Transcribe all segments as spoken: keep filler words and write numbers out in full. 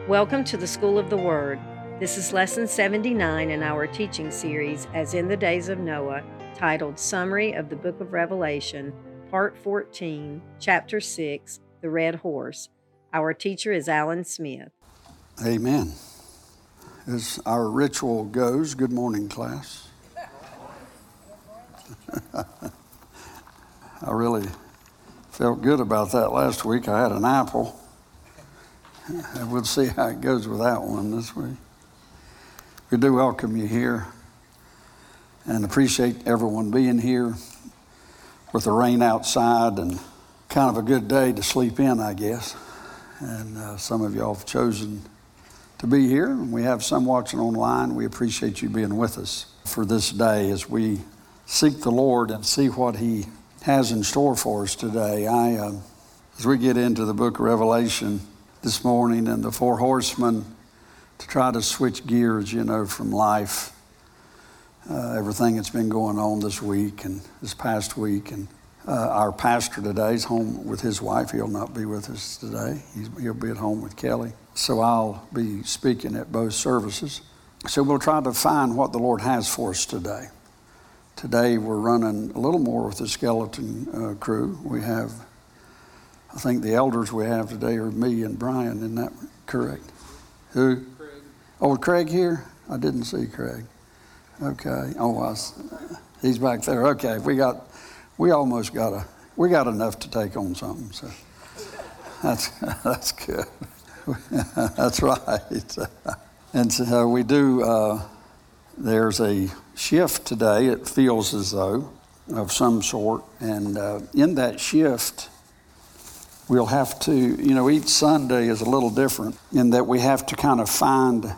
Welcome to the School of the Word. This is Lesson seventy-nine in our teaching series, As in the Days of Noah, titled Summary of the Book of Revelation, Part fourteen, Chapter six, The Red Horse. Our teacher is Alan Smith. Amen. As our ritual goes, good morning, class. I really felt good about that last week. I had an apple. And we'll see how it goes with that one this week. We do welcome you here and appreciate everyone being here with the rain outside and kind of a good day to sleep in, I guess. And uh, some of y'all have chosen to be here, and we have some watching online. We appreciate you being with us for this day as we seek the Lord and see what He has in store for us today. I, uh, as we get into the book of Revelation this morning and the four horsemen, to try to switch gears, you know, from life, uh, everything that's been going on this week and this past week. And uh, our pastor today is home with his wife. He'll not be with us today. He's, he'll be at home with Kelly. So I'll be speaking at both services. So we'll try to find what the Lord has for us today. Today we're running a little more with the skeleton uh, crew. We have I think the elders we have today are me and Brian. Isn't that correct? Who? Craig. Oh, Craig here? I didn't see Craig. Okay. Oh, I, he's back there. Okay. We got, we almost got a, we got enough to take on something. So that's that's good. That's right. And so we do. Uh, there's a shift today. It feels as though of some sort, and uh, in that shift, we'll have to, you know, each Sunday is a little different in that we have to kind of find,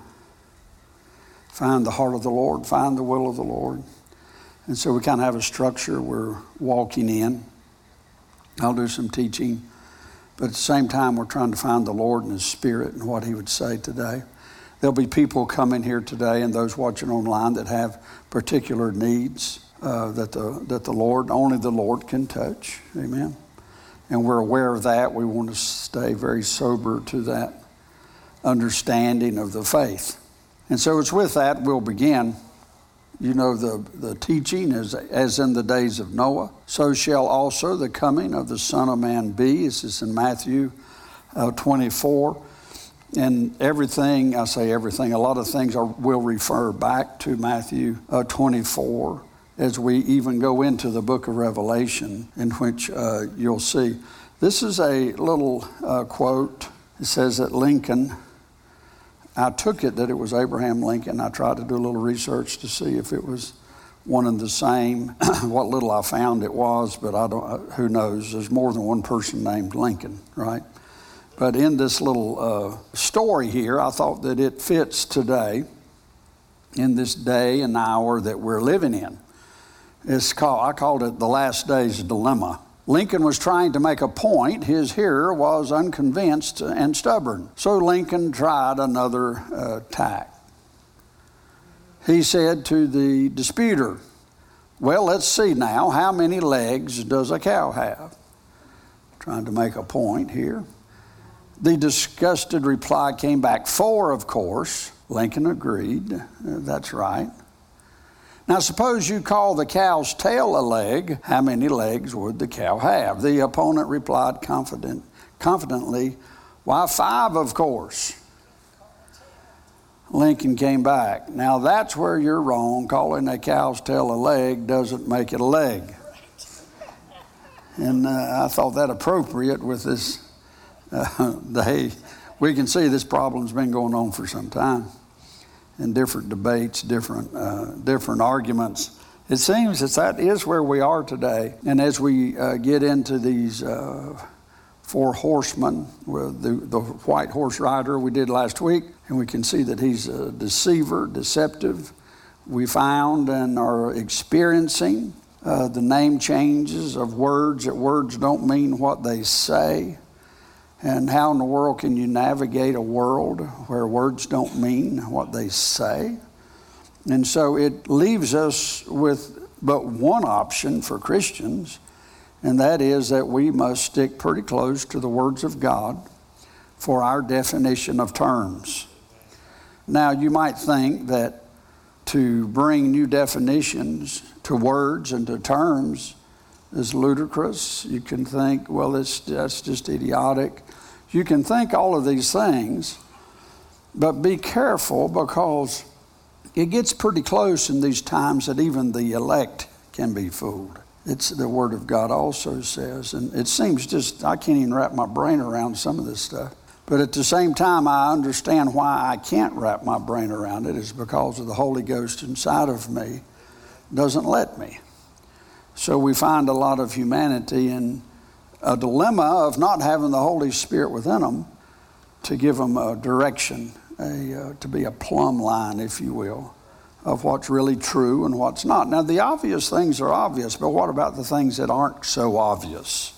find the heart of the Lord, find the will of the Lord. And so we kind of have a structure we're walking in. I'll do some teaching, but at the same time, we're trying to find the Lord and His Spirit and what He would say today. There'll be people coming here today and those watching online that have particular needs uh, that the that the Lord, only the Lord can touch. Amen. And we're aware of that. We want to stay very sober to that understanding of the faith. And so it's with that we'll begin. You know, the, the teaching is, as in the days of Noah, so shall also the coming of the Son of Man be. This is in Matthew uh, twenty-four. And everything, I say everything, a lot of things are, will refer back to Matthew uh, twenty-four. As we even go into the book of Revelation, in which uh, you'll see. This is a little uh, quote. It says that Lincoln, I took it that it was Abraham Lincoln. I tried to do a little research to see if it was one and the same. What little I found it was, but I don't. Uh, who knows? There's more than one person named Lincoln, right? But in this little uh, story here, I thought that it fits today in this day and hour that we're living in. It's called, I called it the last days dilemma. Lincoln was trying to make a point. His hearer was unconvinced and stubborn. So Lincoln tried another uh, tack. He said to the disputer, well, let's see now, how many legs does a cow have? Trying to make a point here. The disgusted reply came back, four, of course. Lincoln agreed. Uh, that's right. Now, suppose you call the cow's tail a leg, how many legs would the cow have? The opponent replied confident, confidently, why, five, of course. Lincoln came back. Now, that's where you're wrong. Calling a cow's tail a leg doesn't make it a leg. And uh, I thought that appropriate with this uh, day. We can see this problem's been going on for some time. And different debates, different uh, different arguments. It seems that that is where we are today. And as we uh, get into these uh, four horsemen, with the, the white horse rider we did last week, and we can see that he's a deceiver, deceptive. We found and are experiencing uh, the name changes of words, that words don't mean what they say. And how in the world can you navigate a world where words don't mean what they say? And so it leaves us with but one option for Christians, and that is that we must stick pretty close to the words of God for our definition of terms. Now, you might think that to bring new definitions to words and to terms is ludicrous. You can think, well, it's, that's just idiotic. You can think all of these things, but be careful, because it gets pretty close in these times that even the elect can be fooled. It's the Word of God also says, and it seems just, I can't even wrap my brain around some of this stuff. But at the same time, I understand why I can't wrap my brain around it is because of the Holy Ghost inside of me doesn't let me. So we find a lot of humanity in a dilemma of not having the Holy Spirit within them to give them a direction, a, uh, to be a plumb line, if you will, of what's really true and what's not. Now, the obvious things are obvious, but what about the things that aren't so obvious?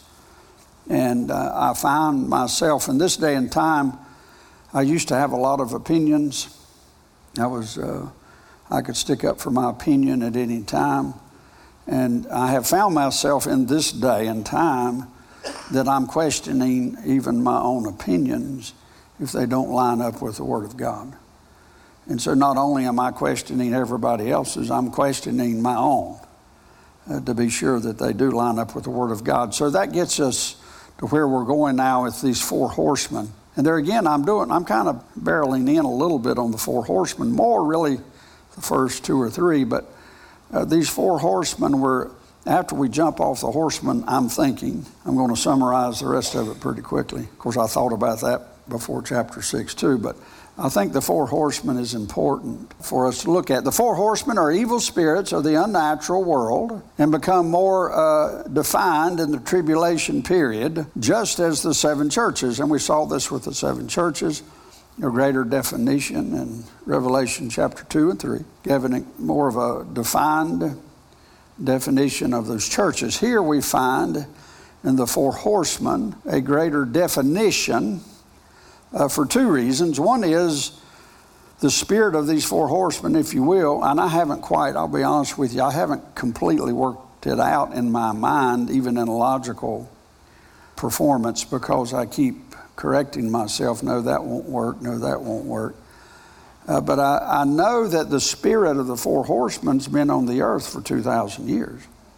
And uh, I found myself in this day and time, I used to have a lot of opinions. I was, uh, I could stick up for my opinion at any time. And I have found myself in this day and time that I'm questioning even my own opinions if they don't line up with the Word of God. And so not only am I questioning everybody else's, I'm questioning my own uh, to be sure that they do line up with the Word of God. So that gets us to where we're going now with these four horsemen. And there again, I'm doing, I'm kind of barreling in a little bit on the four horsemen, more really the first two or three, but uh, these four horsemen were, after we jump off the horsemen, I'm thinking, I'm going to summarize the rest of it pretty quickly. Of course, I thought about that before chapter six too, but I think the four horsemen is important for us to look at. The four horsemen are evil spirits of the unnatural world and become more uh, defined in the tribulation period, just as the seven churches. And we saw this with the seven churches, a greater definition in Revelation chapter two and three, giving more of a defined definition of those churches. Here we find in the four horsemen a greater definition Uh, for two reasons. One is the spirit of these four horsemen, if you will, and I haven't quite, I'll be honest with you, I haven't completely worked it out in my mind, even in a logical performance, because I keep correcting myself, no, that won't work, no, that won't work. Uh, but I, I know that the spirit of the four horsemen's been on the earth for two thousand years.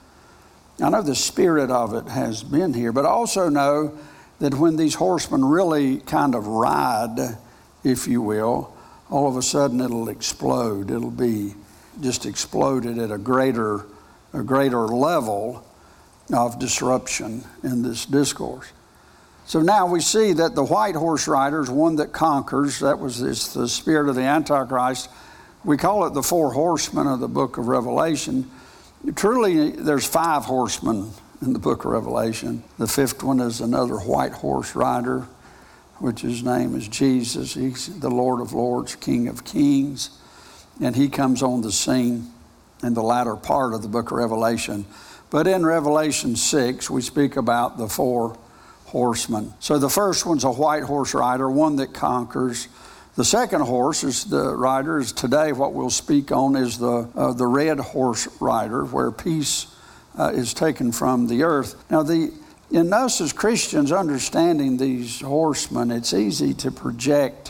I know the spirit of it has been here, but I also know that when these horsemen really kind of ride, if you will, all of a sudden it'll explode. It'll be just exploded at a greater, a greater level of disruption in this discourse. So now we see that the white horse rider is one that conquers. That was this, the spirit of the Antichrist. We call it the four horsemen of the book of Revelation. Truly, there's five horsemen in the book of Revelation. The fifth one is another white horse rider, which his name is Jesus. He's the Lord of Lords, King of Kings. And he comes on the scene in the latter part of the book of Revelation. But in Revelation six, we speak about the four horsemen. So the first one's a white horse rider, one that conquers. The second horse is the rider. Is today what we'll speak on is the, uh, the red horse rider, where peace Uh, is taken from the earth. Now, the in us as Christians understanding these horsemen, it's easy to project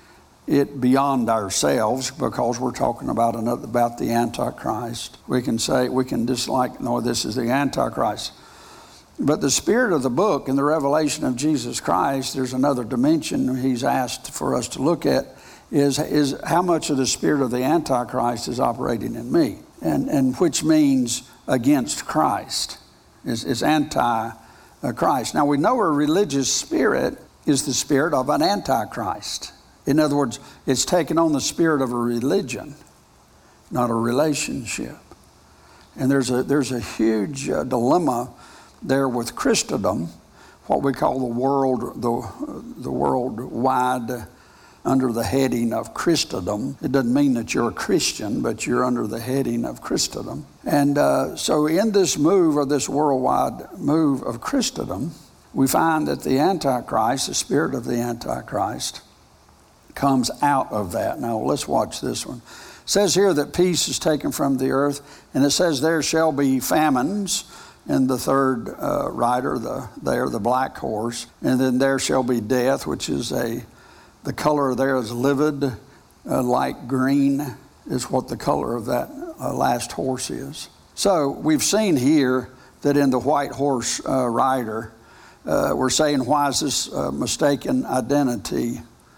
it beyond ourselves because we're talking about another, about the Antichrist. We can say, we can just like, no, this is the Antichrist. But the spirit of the book and the revelation of Jesus Christ, there's another dimension he's asked for us to look at, is, is how much of the spirit of the Antichrist is operating in me, and, and which means against Christ, is, is anti-Christ. Now we know a religious spirit is the spirit of an antichrist. In other words, it's taken on the spirit of a religion, not a relationship. And there's a there's a huge uh, dilemma there with Christendom, what we call the world the the worldwide, under the heading of Christendom. It doesn't mean that you're a Christian, but you're under the heading of Christendom. And uh, so in this move, or this worldwide move of Christendom, we find that the Antichrist, the spirit of the Antichrist, comes out of that. Now let's watch this one. It says here that peace is taken from the earth, and it says there shall be famines, and the third uh, rider, the, there, the black horse. And then there shall be death, which is a, the color there is livid, uh, light green is what the color of that uh, last horse is. So we've seen here that in the white horse uh, rider, uh, we're saying, why is this uh, mistaken identity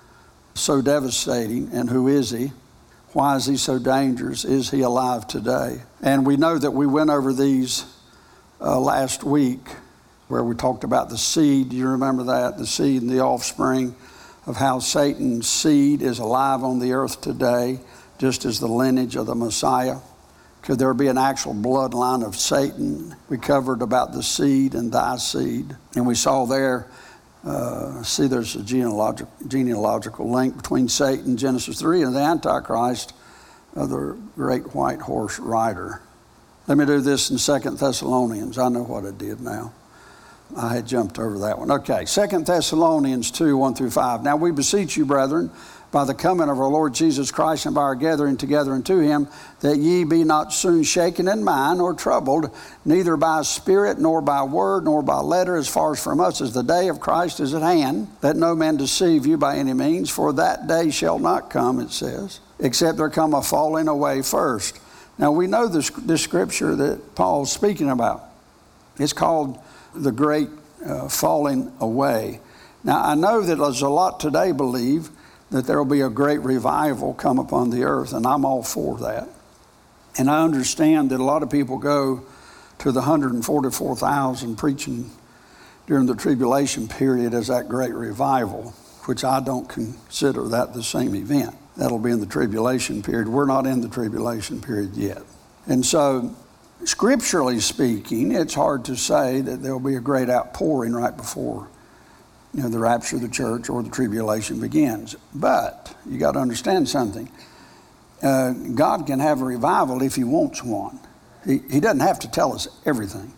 so devastating, and who is he? Why is he so dangerous? Is he alive today? And we know that we went over these uh, last week where we talked about the seed. Do you remember that? The seed and the offspring of how Satan's seed is alive on the earth today, just as the lineage of the Messiah. Could there be an actual bloodline of Satan? We covered about the seed and thy seed. And we saw there, uh, see there's a genealogical, genealogical link between Satan, Genesis three, and the Antichrist, uh, the great white horse rider. Let me do this in Second Thessalonians. I know what I did now. I had jumped over that one. Okay, Second Thessalonians two, one through five. Now we beseech you, brethren, by the coming of our Lord Jesus Christ and by our gathering together unto him, that ye be not soon shaken in mind or troubled, neither by spirit, nor by word, nor by letter, as far as from us as the day of Christ is at hand. Let no man deceive you by any means, for that day shall not come, it says, except there come a falling away first. Now we know this, this scripture that Paul's speaking about. It's called the great uh, falling away. Now I know that there's a lot today believe that there will be a great revival come upon the earth, and I'm all for that. And I understand that a lot of people go to the one hundred forty-four thousand preaching during the tribulation period as that great revival, which I don't consider that the same event. That'll be in the tribulation period. We're not in the tribulation period yet. And so, scripturally speaking, it's hard to say that there'll be a great outpouring right before you know, the rapture of the church or the tribulation begins. But you got to understand something. Uh, God can have a revival if he wants one. He, he doesn't have to tell us everything.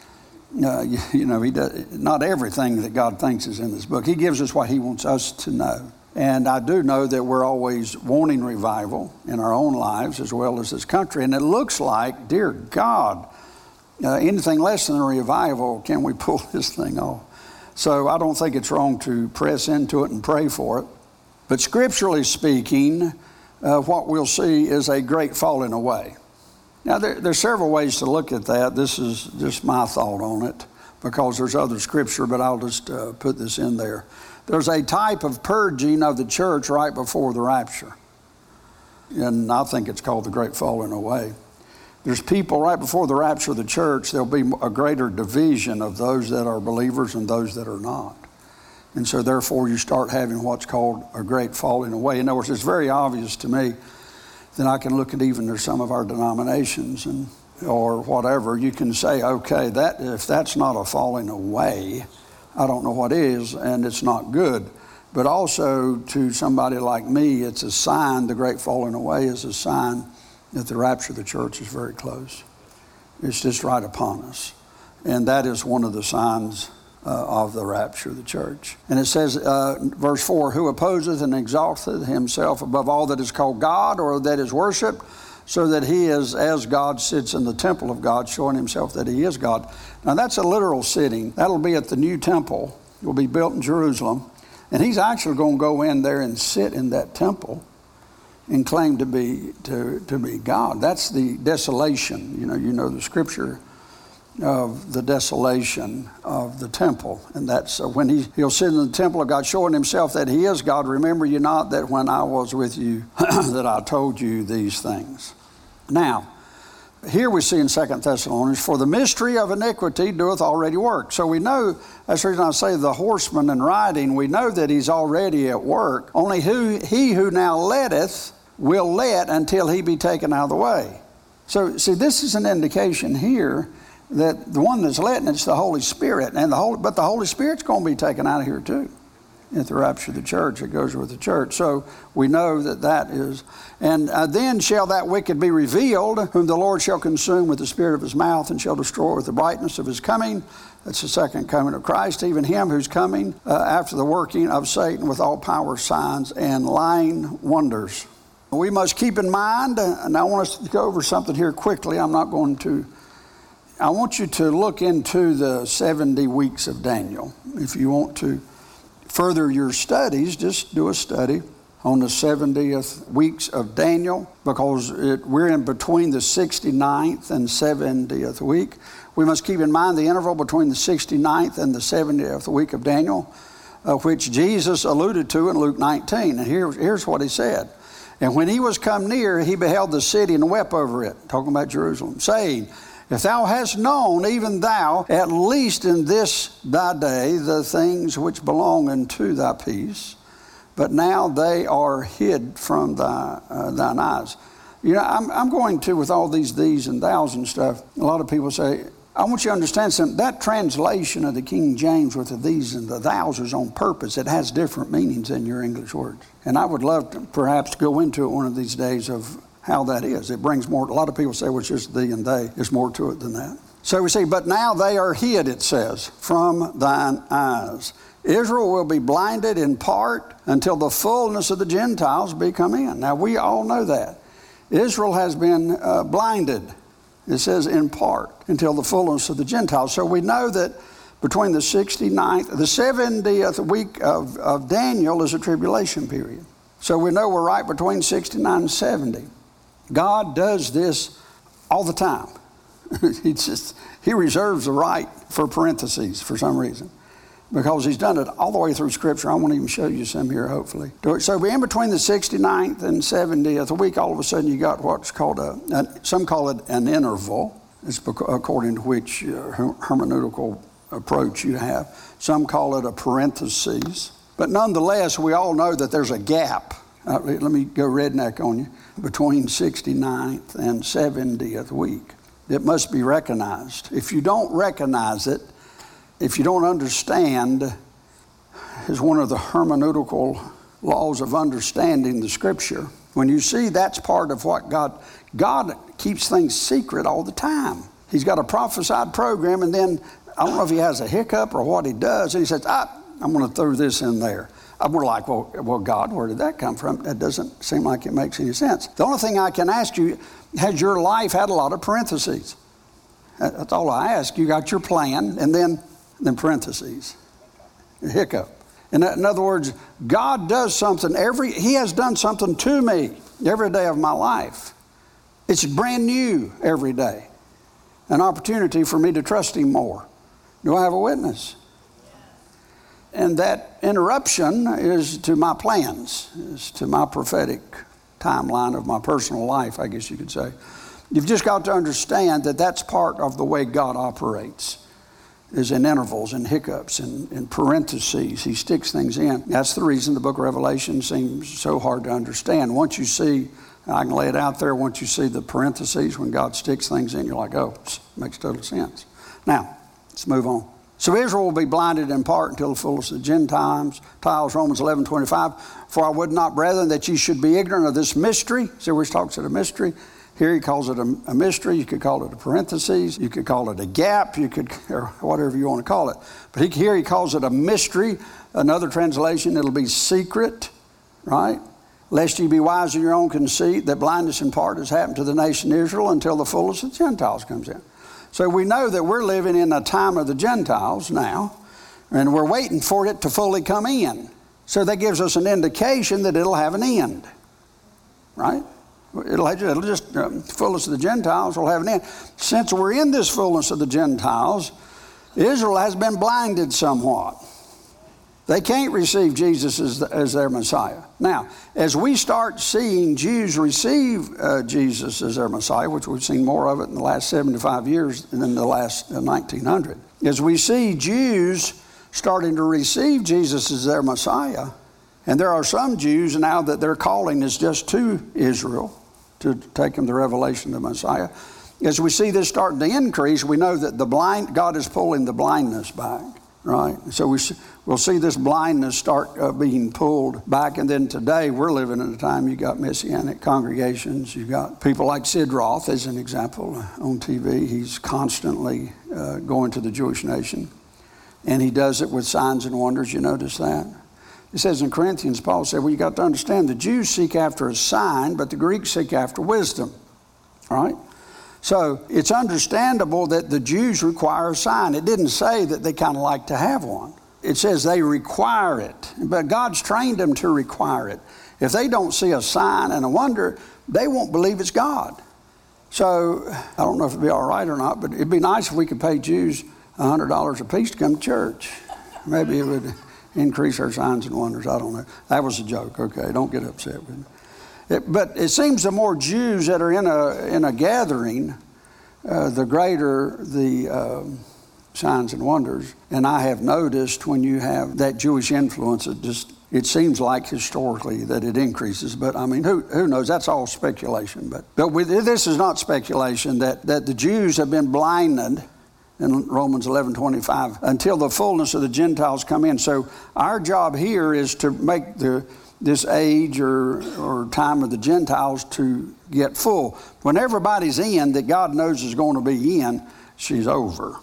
Uh, you, you know, he does, not everything that God thinks is in this book. He gives us what he wants us to know. And I do know that we're always wanting revival in our own lives as well as this country. And it looks like, dear God, uh, anything less than a revival, can we pull this thing off? So I don't think it's wrong to press into it and pray for it. But scripturally speaking, uh, what we'll see is a great falling away. Now, there, there's several ways to look at that. This is just my thought on it because there's other scripture, but I'll just uh, put this in there. There's a type of purging of the church right before the rapture. And I think it's called the great falling away. There's people right before the rapture of the church, there'll be a greater division of those that are believers and those that are not. And so therefore you start having what's called a great falling away. In other words, it's very obvious to me that I can look at even there's some of our denominations and or whatever. You can say, okay, that if that's not a falling away, I don't know what is, and it's not good. But also to somebody like me, it's a sign, the great falling away is a sign that the rapture of the church is very close. It's just right upon us. And that is one of the signs uh, of the rapture of the church. And it says, uh, verse four, who opposeth and exalteth himself above all that is called God or that is worshipped, so that he is as God sits in the temple of God, showing himself that he is God. Now that's a literal sitting. That'll be at the new temple. It will be built in Jerusalem. And he's actually going to go in there and sit in that temple and claim to be to, to be God. That's the desolation. You know, you know the scripture of the desolation of the temple. And that's uh, when he, he'll sit in the temple of God, showing himself that he is God. Remember you not that when I was with you, that I told you these things. Now, here we see in Second Thessalonians, for the mystery of iniquity doeth already work. So we know, that's the reason I say the horseman and riding, we know that he's already at work. Only who he who now letteth will let until he be taken out of the way. So, see, this is an indication here that the one that's letting it's the Holy Spirit, and the Holy, but the Holy Spirit's going to be taken out of here too. At the rapture of the church, it goes with the church. So we know that that is. And uh, then shall that wicked be revealed, whom the Lord shall consume with the spirit of his mouth, and shall destroy with the brightness of his coming. That's the second coming of Christ, even him who's coming uh, after the working of Satan with all power, signs, and lying wonders. We must keep in mind, and I want us to go over something here quickly. I'm not going to I want you to look into the seventy weeks of Daniel. If you want to further your studies, just do a study on the seventieth weeks of Daniel, because it, we're in between the sixty-ninth and seventieth week. We must keep in mind the interval between the sixty-ninth and the seventieth week of Daniel, uh, which Jesus alluded to in Luke nineteen. And here, here's what he said. And when he was come near, he beheld the city and wept over it, talking about Jerusalem, saying, if thou hast known, even thou, at least in this thy day, the things which belong unto thy peace, but now they are hid from thy, uh, thine eyes. You know, I'm, I'm going to, with all these these and thous and stuff, a lot of people say, I want you to understand something. That translation of the King James with the these and the thous is on purpose. It has different meanings than your English words. And I would love to perhaps go into it one of these days of how that is. It brings more. A lot of people say, well, it's just thee and they. There's more to it than that. So we see, but now they are hid, it says, from thine eyes. Israel will be blinded in part until the fullness of the Gentiles be come in. Now, we all know that. Israel has been uh, blinded, it says, in part, until the fullness of the Gentiles. So we know that between the sixty-ninth, the seventieth week of, of Daniel is a tribulation period. So we know we're right between sixty-nine and seventy. God does this all the time. he just, he reserves the right for parentheses for some reason, because he's done it all the way through Scripture. I won't even show you some here, hopefully. So we're in between the sixty-ninth and seventieth week. All of a sudden you got what's called a, a some call it an interval. It's according to which uh, hermeneutical approach you have. Some call it a parenthesis. But nonetheless, we all know that there's a gap. Uh, let me go redneck on you. Between sixty-ninth and seventieth week. It must be recognized. If you don't recognize it, if you don't understand, is one of the hermeneutical laws of understanding the Scripture. When you see that's part of what God, God keeps things secret all the time. He's got a prophesied program, and then I don't know if he has a hiccup or what he does, and he says, ah, I'm going to throw this in there. We're like, well, well, God, where did that come from? That doesn't seem like it makes any sense. The only thing I can ask you, has your life had a lot of parentheses? That's all I ask. You got your plan, and then, then parentheses, a hiccup. In, in other words, God does something every, he has done something to me every day of my life. It's brand new every day. An opportunity for me to trust him more. Do I have a witness? And that interruption is to my plans, is to my prophetic timeline of my personal life, I guess you could say. You've just got to understand that that's part of the way God operates, is in intervals and hiccups and, and parentheses. He sticks things in. That's the reason the book of Revelation seems so hard to understand. Once you see, I can lay it out there, once you see the parentheses, when God sticks things in, you're like, oh, makes total sense. Now, let's move on. So Israel will be blinded in part until the fullness of the Gentiles. Romans eleven twenty-five. For I would not, brethren, that ye should be ignorant of this mystery. See where he talks about a mystery. Here he calls it a, a mystery. You could call it a parenthesis. You could call it a gap. You could, or whatever you want to call it. But he, here he calls it a mystery. Another translation, it'll be secret, right? Lest ye be wise in your own conceit, that blindness in part has happened to the nation Israel until the fullness of the Gentiles comes in. So we know that we're living in a time of the Gentiles now, and we're waiting for it to fully come in. So that gives us an indication that it'll have an end, right? It'll, it'll just, um, fullness of the Gentiles will have an end. Since we're in this fullness of the Gentiles, Israel has been blinded somewhat. They can't receive Jesus as, as their Messiah. Now, as we start seeing Jews receive uh, Jesus as their Messiah, which we've seen more of it in the last seventy-five years than in the last uh, nineteen hundred, as we see Jews starting to receive Jesus as their Messiah, and there are some Jews now that their calling is just to Israel, to take them the revelation of the Messiah. As we see this starting to increase, we know that the blind, God is pulling the blindness back. Right? So we, we'll see this blindness start uh, being pulled back. And then today we're living in a time you got Messianic congregations. You got people like Sid Roth, as an example, on T V. He's constantly uh, going to the Jewish nation. And he does it with signs and wonders. You notice that? It says in Corinthians, Paul said, well, you got to understand the Jews seek after a sign, but the Greeks seek after wisdom. All right? So it's understandable that the Jews require a sign. It didn't say that they kind of like to have one. It says they require it, but God's trained them to require it. If they don't see a sign and a wonder, they won't believe it's God. So I don't know if it'd be all right or not, but it'd be nice if we could pay Jews one hundred dollars a piece to come to church. Maybe it would increase our signs and wonders. I don't know. That was a joke. Okay, don't get upset with me. It, but it seems the more Jews that are in a in a gathering, uh, the greater the uh, signs and wonders. And I have noticed when you have that Jewish influence, it just it seems like historically that it increases. But I mean, who who knows? That's all speculation. But but with, this is not speculation. That that the Jews have been blinded in Romans eleven twenty-five until the fullness of the Gentiles come in. So our job here is to make the this age or, or time of the Gentiles to get full. When everybody's in that God knows is going to be in, she's over.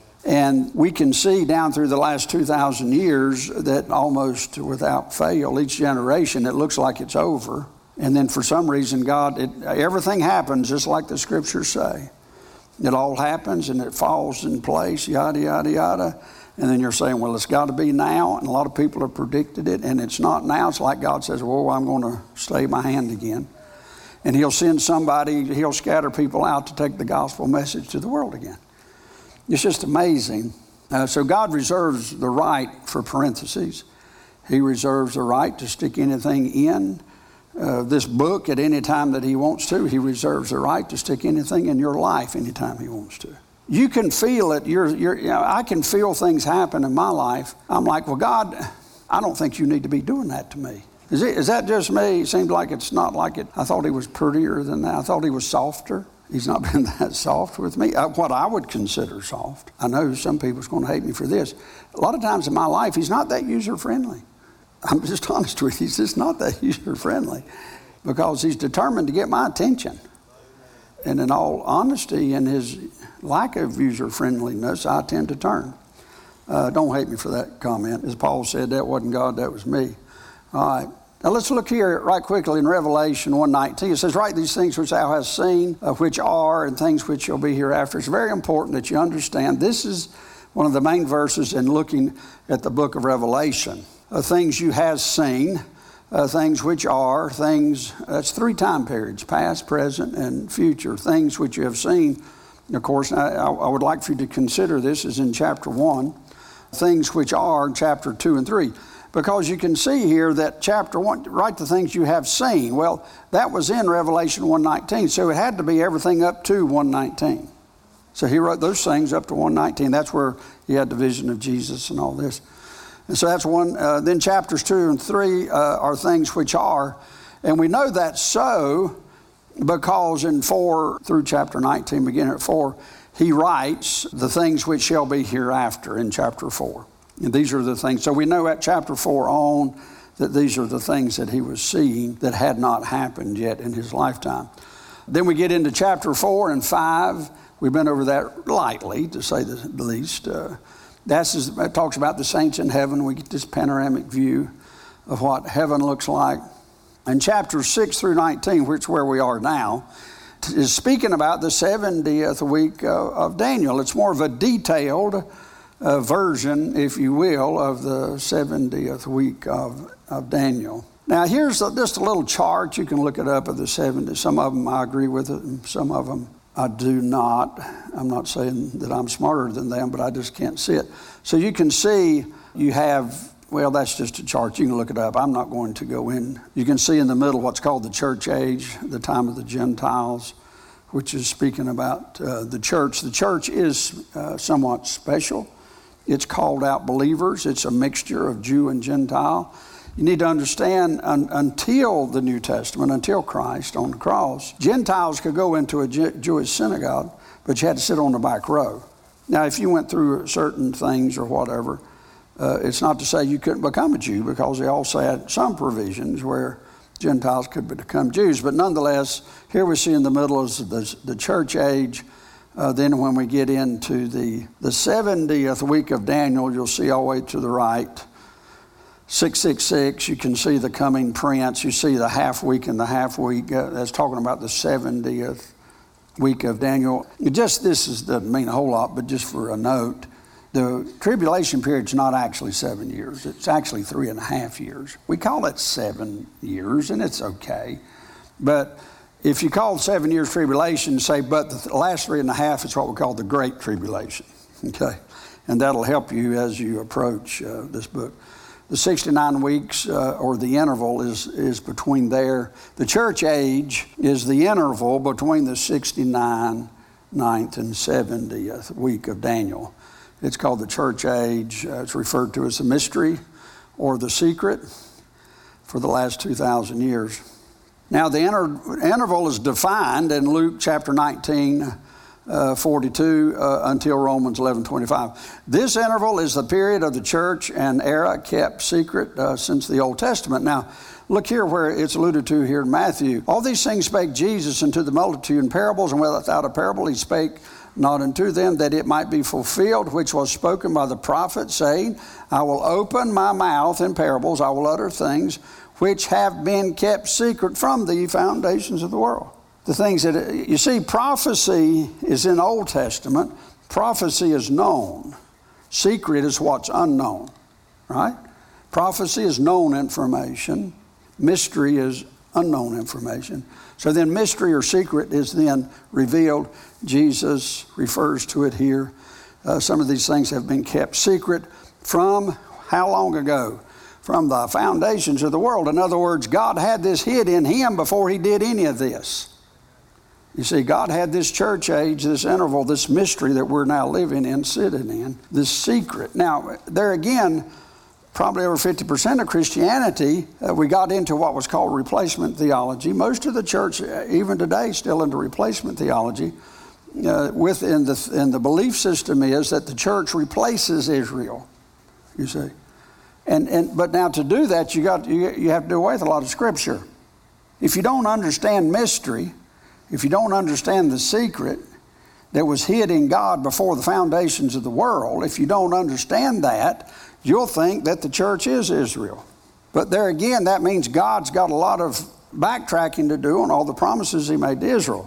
And we can see down through the last two thousand years that almost without fail, each generation, it looks like it's over. And then for some reason, God, it, everything happens just like the scriptures say. It all happens and it falls in place, yada, yada, yada. And then you're saying, well, it's got to be now. And a lot of people have predicted it, and it's not now. It's like God says, well, I'm going to stay my hand again. And he'll send somebody, he'll scatter people out to take the gospel message to the world again. It's just amazing. Uh, so God reserves the right, for parentheses, he reserves the right to stick anything in uh, this book at any time that he wants to. He reserves the right to stick anything in your life anytime he wants to. You can feel it. You're, you're, you know, I can feel things happen in my life. I'm like, well, God, I don't think you need to be doing that to me. Is, it, is that just me? It seems like it's not like it. I thought he was prettier than that. I thought he was softer. He's not been that soft with me. Uh, what I would consider soft. I know some people's going to hate me for this. A lot of times in my life, he's not that user-friendly. I'm just honest with you. He's just not that user-friendly because he's determined to get my attention. And in all honesty, in his lack of user-friendliness, I tend to turn. Uh, don't hate me for that comment. As Paul said, that wasn't God, that was me. All right. Now let's look here right quickly in Revelation one nineteen. It says, write these things which thou hast seen, uh, which are, and things which shall be hereafter. It's very important that you understand this is one of the main verses in looking at the book of Revelation. Uh, things you have seen, Uh, things which are, things, that's three time periods, past, present, and future. Things which you have seen. Of course, I, I would like for you to consider this is in chapter one. Things which are, chapter two and three. Because you can see here that chapter one, write the things you have seen. Well, that was in Revelation one nineteen, so it had to be everything up to one nineteen. So he wrote those things up to one nineteen. That's where he had the vision of Jesus and all this. And so that's one. Uh, then chapters two and three uh, are things which are. And we know that's so because in four through chapter nineteen, beginning at four, he writes the things which shall be hereafter in chapter four. And these are the things. So we know at chapter four on that these are the things that he was seeing that had not happened yet in his lifetime. Then we get into chapter four and five. We've been over that lightly, to say the least. Uh, That's is, it talks about the saints in heaven. We get this panoramic view of what heaven looks like. And chapters six through nineteen, which is where we are now, is speaking about the seventieth week uh, of Daniel. It's more of a detailed uh, version, if you will, of the seventieth week of, of Daniel. Now, here's a, just a little chart. You can look it up of the seventy. Some of them I agree with it, and some of them I do not. I'm not saying that I'm smarter than them, but I just can't see it. So you can see you have, well, that's just a chart. You can look it up. I'm not going to go in. You can see in the middle what's called the church age, the time of the Gentiles, which is speaking about uh, the church. The church is uh, somewhat special. It's called out believers. It's a mixture of Jew and Gentile. You need to understand, un, until the New Testament, until Christ on the cross, Gentiles could go into a J- Jewish synagogue, but you had to sit on the back row. Now, if you went through certain things or whatever, uh, it's not to say you couldn't become a Jew, because they also had some provisions where Gentiles could become Jews. But nonetheless, here we see in the middle is the, the church age. Uh, then when we get into the, the seventieth week of Daniel, you'll see all the way to the right, six six six, you can see the coming prince. You see the half week and the half week. Uh, that's talking about the seventieth week of Daniel. Just this is, doesn't mean a whole lot, but just for a note, the tribulation period's not actually seven years. It's actually three and a half years. We call it seven years, and it's okay. But if you call seven years tribulation, say, but the last three and a half is what we call the Great Tribulation, okay? And that'll help you as you approach uh, this book. The sixty-nine weeks, uh, or the interval, is, is between there. The church age is the interval between the sixty-nine, ninth, and seventieth week of Daniel. It's called the church age. Uh, it's referred to as the mystery or the secret for the last two thousand years. Now, the inter- interval is defined in Luke chapter nineteen, uh, forty-two uh, until Romans eleven twenty-five. This interval is the period of the church and era kept secret uh, since the Old Testament. Now, look here where it's alluded to here in Matthew. All these things spake Jesus unto the multitude in parables, and without a parable he spake not unto them, that it might be fulfilled, which was spoken by the prophet, saying, I will open my mouth in parables, I will utter things which have been kept secret from the foundations of the world. The things that, you see, prophecy is in Old Testament. Prophecy is known. Secret is what's unknown, right? Prophecy is known information. Mystery is unknown information. So then mystery or secret is then revealed. Jesus refers to it here. Uh, some of these things have been kept secret from how long ago? From the foundations of the world. In other words, God had this hid in him before he did any of this. You see, God had this church age, this interval, this mystery that we're now living in, sitting in, this secret. Now, there again, probably over fifty percent of Christianity, uh, we got into what was called replacement theology. Most of the church, uh, even today, still into replacement theology. Uh, within the, and the belief system is that the church replaces Israel, you see. And, and but now to do that, you got you, you have to do away with a lot of scripture. If you don't understand mystery, if you don't understand the secret that was hid in God before the foundations of the world, if you don't understand that, you'll think that the church is Israel. But there again, that means God's got a lot of backtracking to do on all the promises he made to Israel.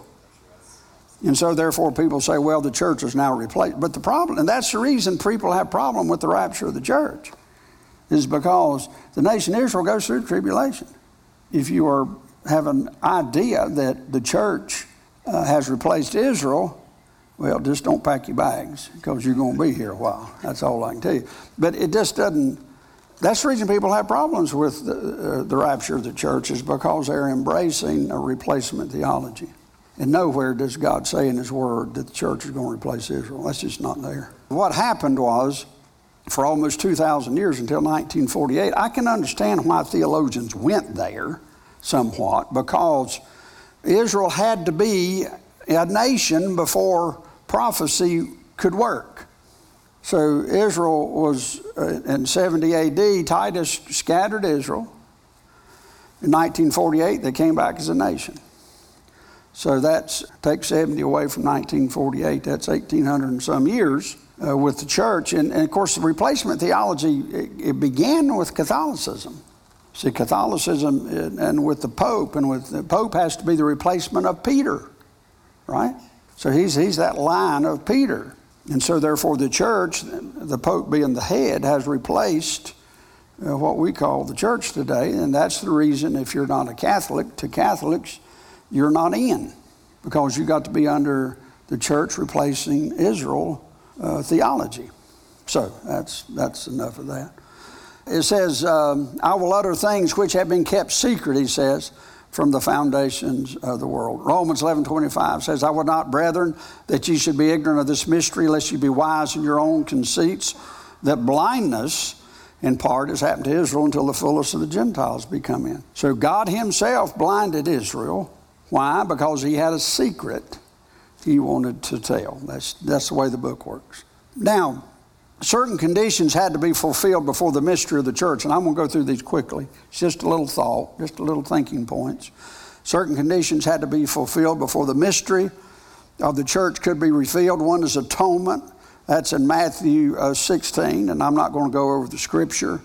And so therefore people say, well, the church is now replaced. But the problem, and that's the reason people have problem with the rapture of the church, is because the nation Israel goes through tribulation. If you are have an idea that the church uh, has replaced Israel, well, just don't pack your bags because you're going to be here a while. That's all I can tell you. But it just doesn't, that's the reason people have problems with the, uh, the rapture of the church, is because they're embracing a replacement theology. And nowhere does God say in his word that the church is going to replace Israel. That's just not there. What happened was, for almost two thousand years until nineteen forty-eight, I can understand why theologians went there somewhat, because Israel had to be a nation before prophecy could work. So Israel was, uh, in seventy A D, Titus scattered Israel. In nineteen forty-eight, they came back as a nation. So that's, take seventy away from nineteen forty-eight, that's eighteen hundred and some years uh, with the church. And, and of course, the replacement theology, it, it began with Catholicism. See, Catholicism and, and with the Pope, and with the Pope has to be the replacement of Peter, right? So he's, he's that line of Peter. And so therefore the church, the Pope being the head, has replaced uh, what we call the church today. And that's the reason, if you're not a Catholic, to Catholics, you're not in, because you got to be under the church replacing Israel uh, theology. So that's that's enough of that. It says, um, I will utter things which have been kept secret, he says, from the foundations of the world. Romans eleven twenty-five says, I would not, brethren, that ye should be ignorant of this mystery, lest ye be wise in your own conceits, that blindness in part has happened to Israel until the fullness of the Gentiles be come in. So God himself blinded Israel. Why? Because he had a secret he wanted to tell. That's, that's the way the book works. Now, certain conditions had to be fulfilled before the mystery of the church, and I'm going to go through these quickly. It's just a little thought, just a little thinking points. Certain conditions had to be fulfilled before the mystery of the church could be revealed. One is atonement. That's in Matthew uh, sixteen, and I'm not going to go over the scripture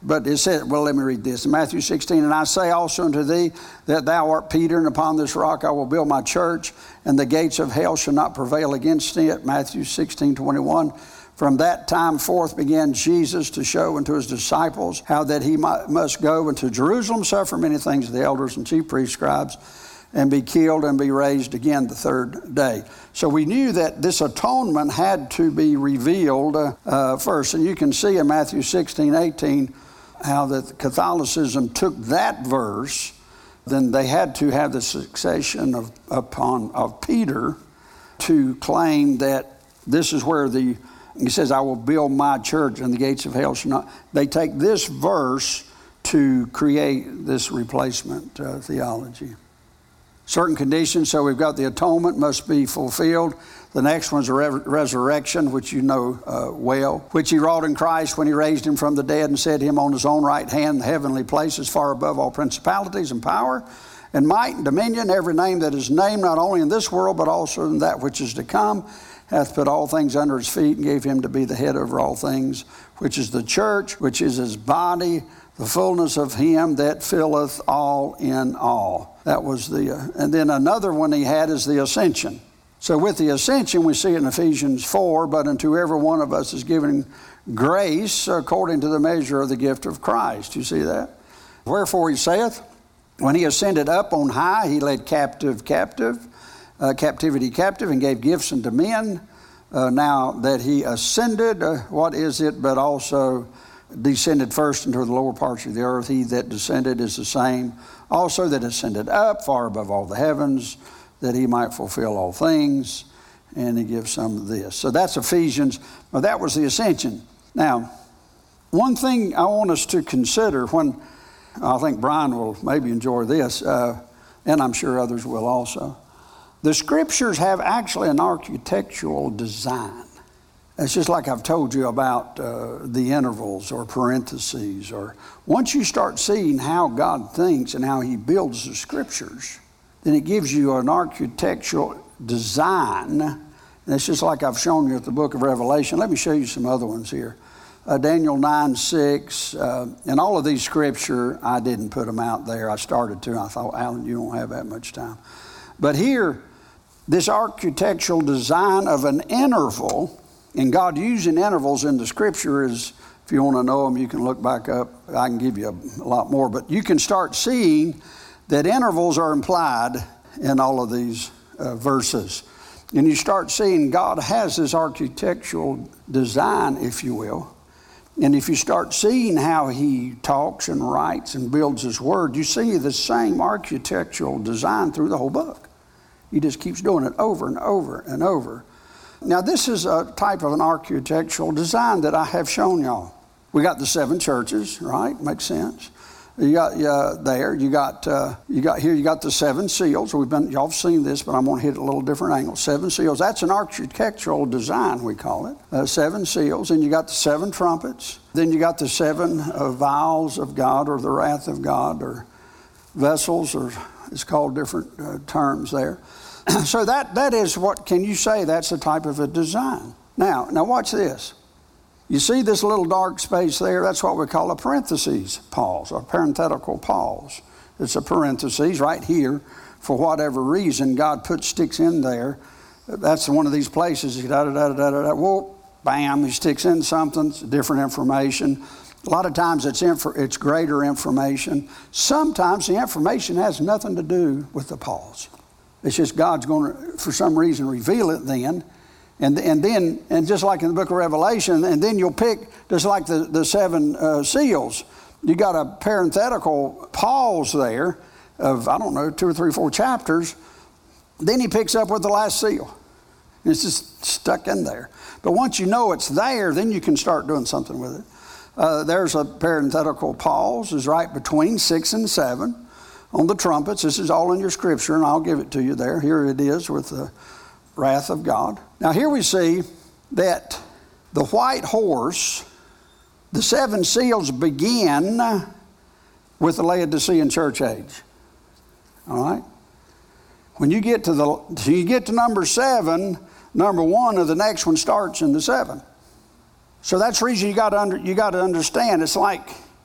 But it said, well, let me read this. In Matthew sixteen, and I say also unto thee that thou art Peter, and upon this rock I will build my church, and the gates of hell shall not prevail against it. Matthew sixteen, twenty-one. From that time forth began Jesus to show unto his disciples how that he might, must go into Jerusalem, suffer many things of the elders and chief priests, scribes, and be killed and be raised again the third day. So we knew that this atonement had to be revealed uh, first. And you can see in Matthew sixteen, eighteen, how that Catholicism took that verse, then they had to have the succession of upon of Peter to claim that this is where the, he says, I will build my church and the gates of hell shall not. They take this verse to create this replacement uh, theology. Certain conditions, so we've got the atonement must be fulfilled. The next one's a re- resurrection, which you know uh, well, which he wrought in Christ when he raised him from the dead and set him on his own right hand in the heavenly places, far above all principalities and power and might and dominion, every name that is named, not only in this world, but also in that which is to come, hath put all things under his feet and gave him to be the head over all things, which is the church, which is his body, the fullness of him that filleth all in all. That was the, uh, and then another one he had is the ascension. So with the ascension, we see it in Ephesians four, but unto every one of us is given grace according to the measure of the gift of Christ. You see that? Wherefore he saith, when he ascended up on high, he led captive captive, uh, captivity captive, and gave gifts unto men. Uh, now that he ascended, uh, what is it but also descended first into the lower parts of the earth? He that descended is the same also that ascended up far above all the heavens, that he might fulfill all things. And he gives some of this. So that's Ephesians. Well, that was the ascension. Now, one thing I want us to consider when, I think Brian will maybe enjoy this, uh, and I'm sure others will also. The scriptures have actually an architectural design. It's just like I've told you about uh, the intervals or parentheses. Or once you start seeing how God thinks and how he builds the scriptures, then it gives you an architectural design. And it's just like I've shown you at the book of Revelation. Let me show you some other ones here. Uh, Daniel nine six, uh, and all of these scripture, I didn't put them out there. I started to. I thought, Alan, you don't have that much time. But here, this architectural design of an interval, and God using intervals in the scripture is, if you want to know them, you can look back up. I can give you a, a lot more. But you can start seeing that intervals are implied in all of these uh, verses. And you start seeing God has this architectural design, if you will. And if you start seeing how he talks and writes and builds his word, you see the same architectural design through the whole book. He just keeps doing it over and over and over. Now, this is a type of an architectural design that I have shown y'all. We got the seven churches, right? Makes sense. You got uh, there. You got uh, you got here. You got the seven seals. We've been y'all have seen this, but I'm going to hit it a little different angle. Seven seals. That's an architectural design, we call it. Uh, seven seals, and you got the seven trumpets. Then you got the seven uh, vials of God, or the wrath of God, or vessels, or it's called different uh, terms there. So that that is what, can you say that's a type of a design? Now, now watch this. You see this little dark space there? That's what we call a parentheses pause, or parenthetical pause. It's a parentheses right here. For whatever reason, God put sticks in there. That's one of these places. Da da da da da da. Whoop, bam! He sticks in something. It's different information. A lot of times it's inf- it's greater information. Sometimes the information has nothing to do with the pause. It's just God's going to, for some reason, reveal it then. And, and then, and just like in the book of Revelation, and then you'll pick, just like the, the seven uh, seals, you got a parenthetical pause there of, I don't know, two or three, four chapters. Then he picks up with the last seal. It's just stuck in there. But once you know it's there, then you can start doing something with it. Uh, there's a parenthetical pause, is right between six and seven. On the trumpets, this is all in your scripture, and I'll give it to you there. Here it is with the wrath of God. Now here we see that the white horse, the seven seals begin with the Laodicean church age. All right? When you get to the you get to number seven, number one of the next one starts in the seven. So that's the reason you got to under, you got to understand. It's like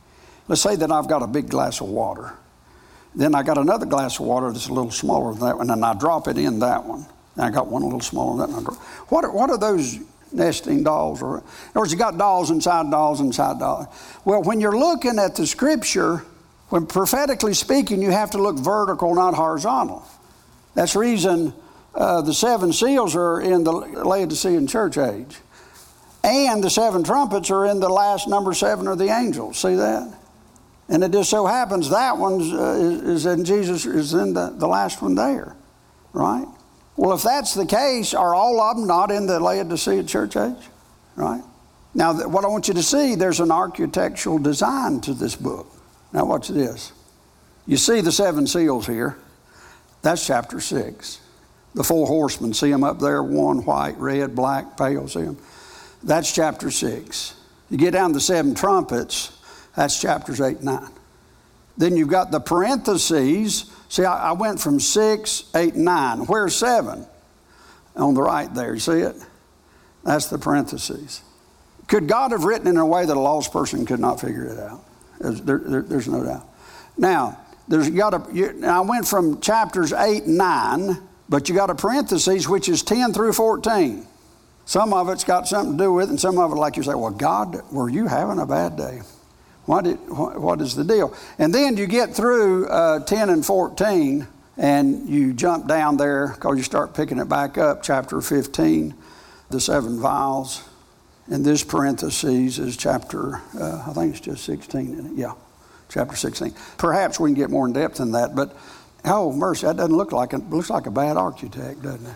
Let's say that I've got a big glass of water. Then I got another glass of water that's a little smaller than that one, and I drop it in that one. And I got one a little smaller than that one. What are, what are those nesting dolls? Or, in other words, you got dolls inside dolls inside dolls. Well, when you're looking at the Scripture, when prophetically speaking, you have to look vertical, not horizontal. That's the reason uh, the seven seals are in the Laodicean church age. And the seven trumpets are in the last number seven of the angels. See that? And it just so happens that one uh, is, is in Jesus, is in the, the last one there, right? Well, if that's the case, are all of them not in the Laodicean church age, right? Now, th- what I want you to see, there's an architectural design to this book. Now, watch this. You see the seven seals here. That's chapter six. The four horsemen, see them up there, one, white, red, black, pale, see them? That's chapter six. You get down to the seven trumpets, that's chapters eight and nine. Then you've got the parentheses. See, I, I went from six, eight, and nine. Where's seven? On the right there, you see it? That's the parentheses. Could God have written it in a way that a lost person could not figure it out? There's, there, there, there's no doubt. Now, there's you got a, you, I went from chapters eight and nine, but you got a parentheses, which is ten through fourteen. Some of it's got something to do with it, and some of it, like you say, well, God, were you having a bad day? What, did, what, what is the deal? And then you get through uh, ten and fourteen, and you jump down there because you start picking it back up, chapter fifteen, the seven vials. And this parentheses is chapter, uh, I think it's just sixteen in it. Yeah, chapter sixteen. Perhaps we can get more in depth than that, but oh, mercy, that doesn't look like it. Looks like a bad architect, doesn't it?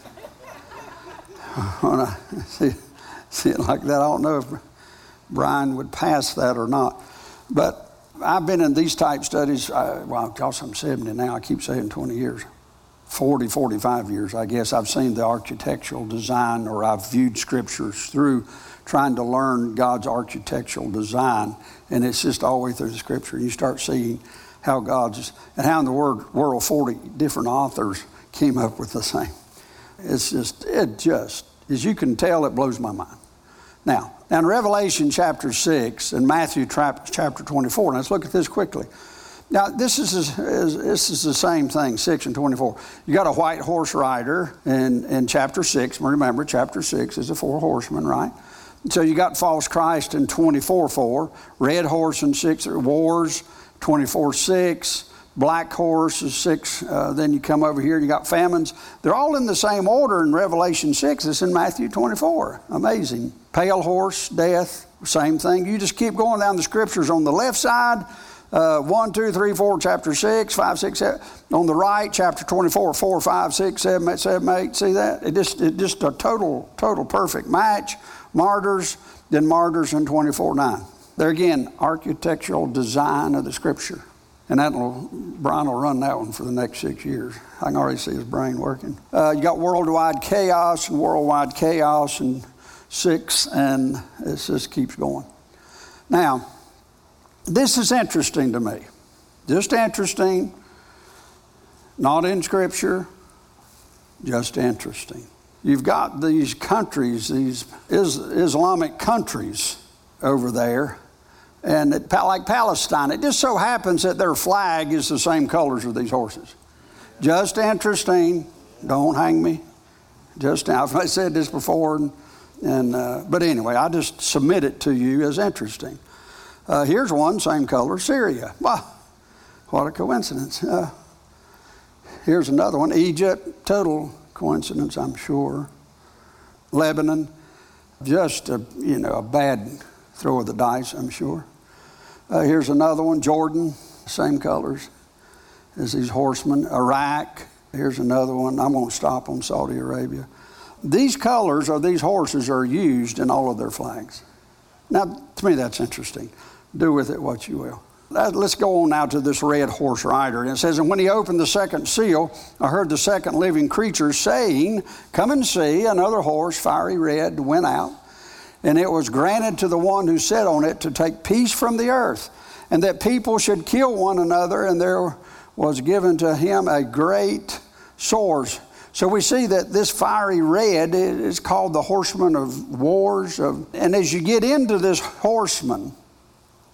When I see, see it like that, I don't know if Brian would pass that or not. But I've been in these type studies, uh, well, gosh, I'm seventy now. I keep saying twenty years. forty, forty-five years, I guess. I've seen the architectural design, or I've viewed scriptures through trying to learn God's architectural design. And it's just all the way through the scripture. You start seeing how God's, and how in the word, world forty different authors came up with the same. It's just, it just, as you can tell, it blows my mind. Now, in Revelation chapter six and Matthew chapter twenty-four, let's look at this quickly. Now, this is, is this is the same thing, six and twenty-four. You got a white horse rider in, in chapter six. Remember, chapter six is the four horsemen, right? So you got false Christ in twenty-four four, red horse in six, wars, twenty-four six, black horse is six, uh, then you come over here, you got famines. They're all in the same order in Revelation six. It's in Matthew twenty-four. Amazing. Pale horse, death, same thing. You just keep going down the scriptures on the left side, uh, one, two, three, four, chapter six, five, six, seven. On the right, chapter twenty-four, four, five, six, seven, eight, seven, eight. See that? It just, it just a total, total perfect match. Martyrs, then martyrs in twenty-four nine. There again, architectural design of the scripture. And that'll, Brian will run that one for the next six years. I can already see his brain working. Uh, you got worldwide chaos and worldwide chaos and six, and it just keeps going. Now, this is interesting to me. Just interesting, not in Scripture, just interesting. You've got these countries, these is, Islamic countries over there, and it, like Palestine, it just so happens that their flag is the same colors of these horses. Just interesting. Don't hang me. Just, I've said this before, and, and uh, but anyway, I just submit it to you as interesting. Uh, here's one, same color, Syria. Wow, what a coincidence. Uh, here's another one, Egypt, total coincidence, I'm sure. Lebanon, just a, you know, a bad throw of the dice, I'm sure. Uh, here's another one, Jordan, same colors as these horsemen. Iraq, here's another one. I'm going to stop on Saudi Arabia. These colors of these horses are used in all of their flags. Now, to me, that's interesting. Do with it what you will. Let's go on now to this red horse rider. And it says, and when he opened the second seal, I heard the second living creature saying, come and see. Another horse, fiery red, went out. And it was granted to the one who sat on it to take peace from the earth, and that people should kill one another, and there was given to him a great sword. So we see that this fiery red is called the horseman of wars. Of, and as you get into this horseman,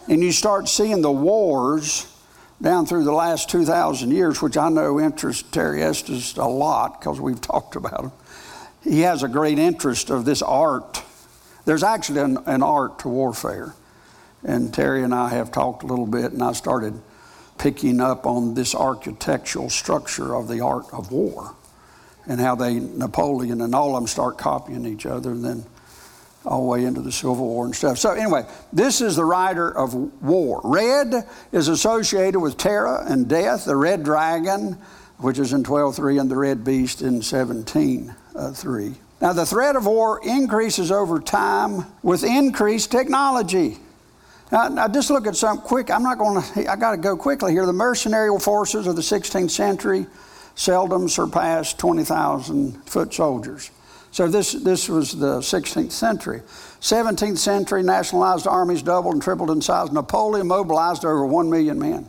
and you start seeing the wars down through the last two thousand years, which I know interests Terry Estes a lot because we've talked about him. He has a great interest of this art. There's actually an, an art to warfare. And Terry and I have talked a little bit, and I started picking up on this architectural structure of the art of war and how they, Napoleon and all of them start copying each other, and then all the way into the Civil War and stuff. So anyway, this is the rider of war. Red is associated with terror and death, the red dragon, which is in twelve three, and the red beast in seventeen three. Now the threat of war increases over time with increased technology. Now, now just look at something quick. I'm not going to, I got to go quickly here. The mercenary forces of the sixteenth century seldom surpassed twenty thousand foot soldiers. So this, this was the sixteenth century. seventeenth century, nationalized armies doubled and tripled in size. Napoleon mobilized over one million men.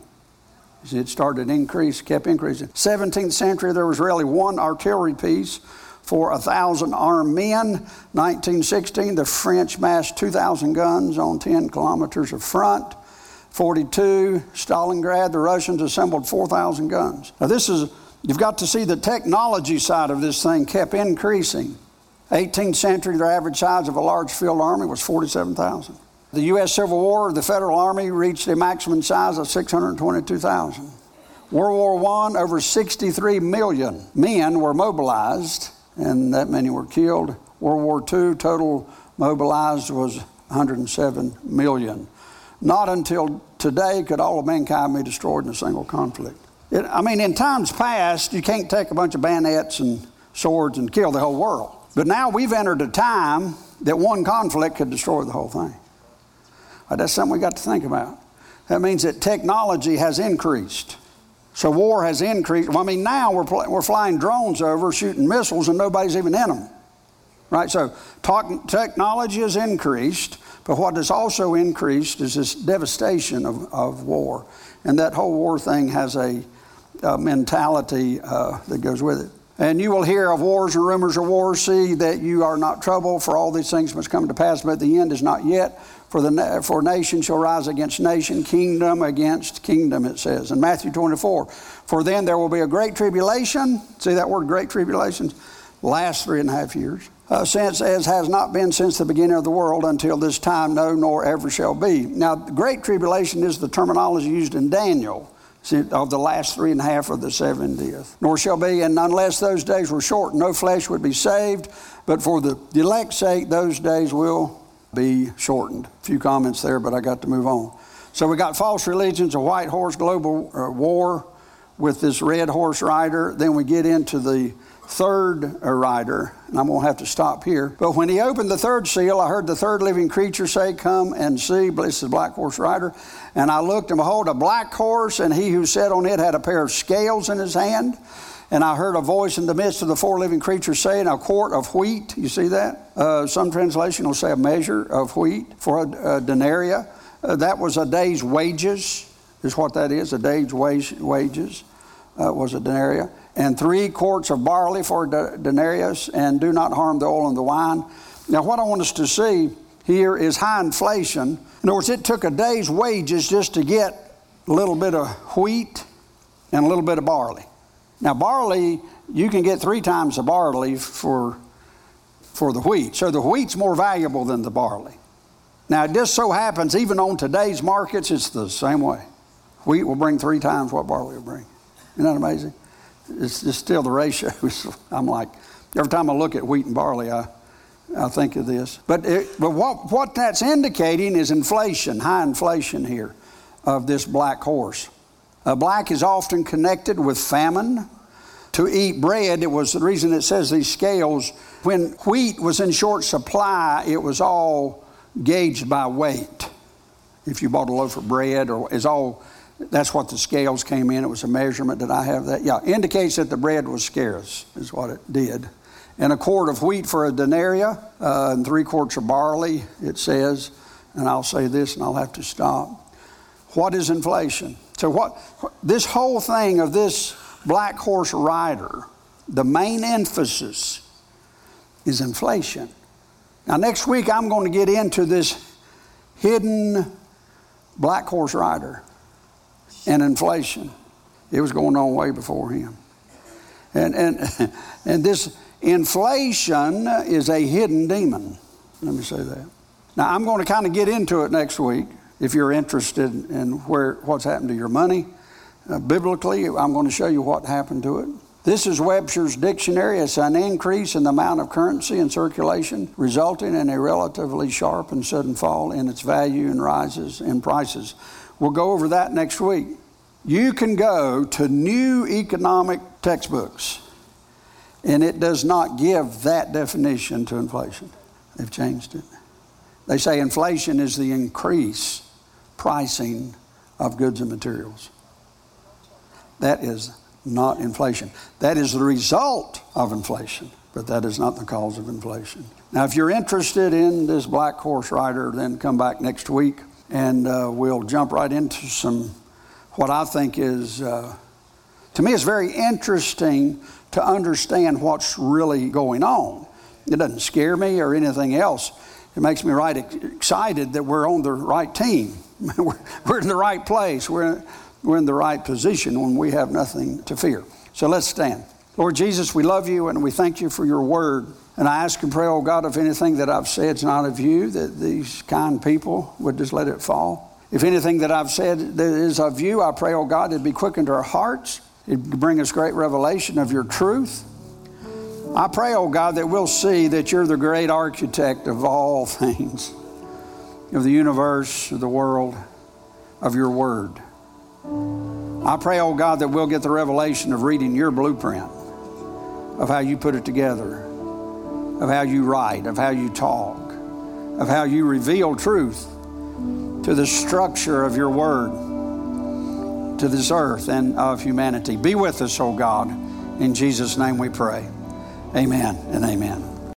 It started to increase, kept increasing. seventeenth century, there was really one artillery piece for one thousand armed men. nineteen sixteen, the French massed two thousand guns on ten kilometers of front. forty-two, Stalingrad, the Russians assembled four thousand guns. Now this is, you've got to see the technology side of this thing kept increasing. eighteenth century, the average size of a large field army was forty-seven thousand. The U S Civil War, the Federal Army reached a maximum size of six hundred twenty-two thousand. World War One, over sixty-three million men were mobilized, and that many were killed. World War Two, total mobilized was one hundred seven million. Not until today could all of mankind be destroyed in a single conflict. It, I mean, in times past, you can't take a bunch of bayonets and swords and kill the whole world. But now we've entered a time that one conflict could destroy the whole thing. That's something we got to think about. That means that technology has increased. So war has increased. Well, I mean, now we're, pl- we're flying drones over, shooting missiles, and nobody's even in them. Right? So talk- technology has increased, but what has also increased is this devastation of, of war. And that whole war thing has a, a mentality uh, that goes with it. And you will hear of wars and rumors of wars. See that you are not troubled, for all these things must come to pass, but the end is not yet. For the for nation shall rise against nation, kingdom against kingdom, it says in Matthew twenty-four. For then there will be a great tribulation. See that word, great tribulation? Last three and a half years. Uh, since as has not been since the beginning of the world until this time, no, nor ever shall be. Now, the great tribulation is the terminology used in Daniel. Of the last three and a half of the seventieth. Nor shall be, and unless those days were short, no flesh would be saved, but for the elect's sake, those days will be shortened. A few comments there, but I got to move on. So we got false religions, a white horse global uh, war with this red horse rider. Then we get into the third uh, rider, and I'm going to have to stop here. But when he opened the third seal, I heard the third living creature say, come and see. This is black horse rider. And I looked, and behold, a black horse, and he who sat on it had a pair of scales in his hand. And I heard a voice in the midst of the four living creatures saying, a quart of wheat. You see that? Uh, some translation will say a measure of wheat for a, a denarii. Uh, that was a day's wages, is what that is. A day's wage, wages uh, was a denarii. And three quarts of barley for a denarius, and do not harm the oil and the wine. Now, what I want us to see here is high inflation. In other words, it took a day's wages just to get a little bit of wheat and a little bit of barley. Now, barley, you can get three times the barley for, for the wheat. So the wheat's more valuable than the barley. Now, it just so happens, even on today's markets, it's the same way. Wheat will bring three times what barley will bring. Isn't that amazing? It's just still the ratios. I'm like, every time I look at wheat and barley, I, I think of this. But, it, but what, what that's indicating is inflation, high inflation here of this black horse. Uh, black is often connected with famine. To eat bread, it was the reason it says these scales. When wheat was in short supply, it was all gauged by weight. If you bought a loaf of bread, or it's all, that's what the scales came in. It was a measurement. Did I have that? Yeah, indicates that the bread was scarce, is what it did. And a quart of wheat for a denarii, uh, and three quarts of barley, it says. And I'll say this, and I'll have to stop. What is inflation? So what this whole thing of this black horse rider, the main emphasis is inflation. Now next week I'm going to get into this hidden black horse rider and inflation. It was going on way before him. And, and, and this inflation is a hidden demon. Let me say that. Now, I'm going to kind of get into it next week. If you're interested in where what's happened to your money, uh, biblically, I'm going to show you what happened to it. This is Webster's dictionary. It's an increase in the amount of currency in circulation, resulting in a relatively sharp and sudden fall in its value and rises in prices. We'll go over that next week. You can go to new economic textbooks, and it does not give that definition to inflation. They've changed it. They say inflation is the increase pricing of goods and materials. That is not inflation. That is the result of inflation, but that is not the cause of inflation. Now, if you're interested in this black horse rider, then come back next week, and uh, we'll jump right into some, what I think is, uh, to me, it's very interesting to understand what's really going on. It doesn't scare me or anything else. It makes me right excited that we're on the right team. we're, we're in the right place. We're, we're in the right position when we have nothing to fear. So let's stand. Lord Jesus, we love you and we thank you for your word. And I ask and pray, oh God, if anything that I've said is not of you, that these kind people would just let it fall. If anything that I've said that is of you, I pray, oh God, it'd be quickened to our hearts. It'd bring us great revelation of your truth. I pray, oh God, that we'll see that you're the great architect of all things, of the universe, of the world, of your word. I pray, oh God, that we'll get the revelation of reading your blueprint, of how you put it together, of how you write, of how you talk, of how you reveal truth to the structure of your word, to this earth and of humanity. Be with us, oh God. In Jesus' name we pray. Amen and amen.